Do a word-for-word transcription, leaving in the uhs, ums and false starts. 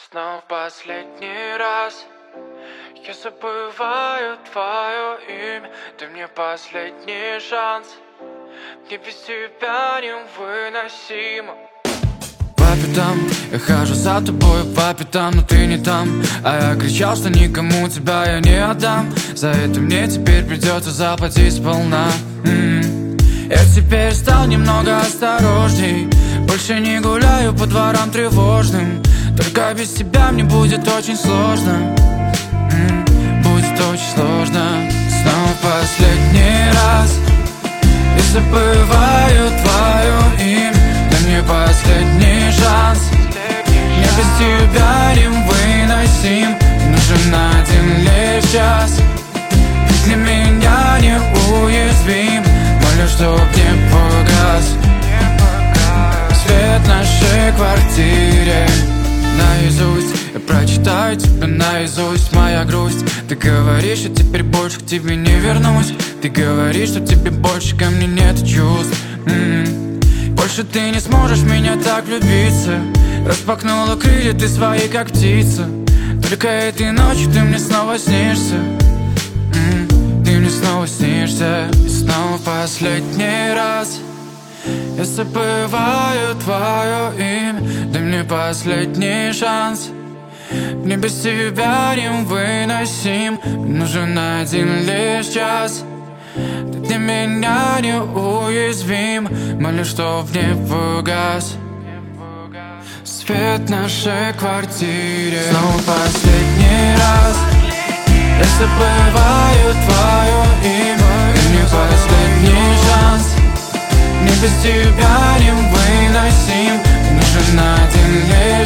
Снова последний раз я забываю твое имя. Ты мне последний шанс, мне без тебя невыносимо. По пятам, я хожу за тобой по пятам, но ты не там. А я кричал, что никому тебя я не отдам. За это мне теперь придется заплатить сполна. м-м. Я теперь стал немного осторожней, больше не гуляю по дворам тревожным. Только без тебя мне будет очень сложно. м-м. Будет очень сложно. Снова последний раз я забываю твое имя. Дай мне последний шанс, мне без тебя невыносим. Нужен один лишь час, ты для меня неуязвим. Молю, чтоб не погас свет в нашей квартире. Наизусть я прочитаю тебя наизусть, моя грусть. Ты говоришь, что теперь больше к тебе не вернусь. Ты говоришь, что тебе больше ко мне нет чувств. м-м. Больше ты не сможешь меня так влюбиться. Распахнула крылья ты свои, как птица. Только этой ночью ты мне снова снишься. м-м. Ты мне снова снишься. И снова последний раз я забываю твое имя. Дай мне последний шанс, мне без тебя невыносим. Нужен один лишь час, ты для меня неуязвим. Молю, чтоб не погас свет в нашей квартире. Снова последний раз я забываю твое имя. Дай мне последний шанс, мне без тебя невыносим. Нужен один лишь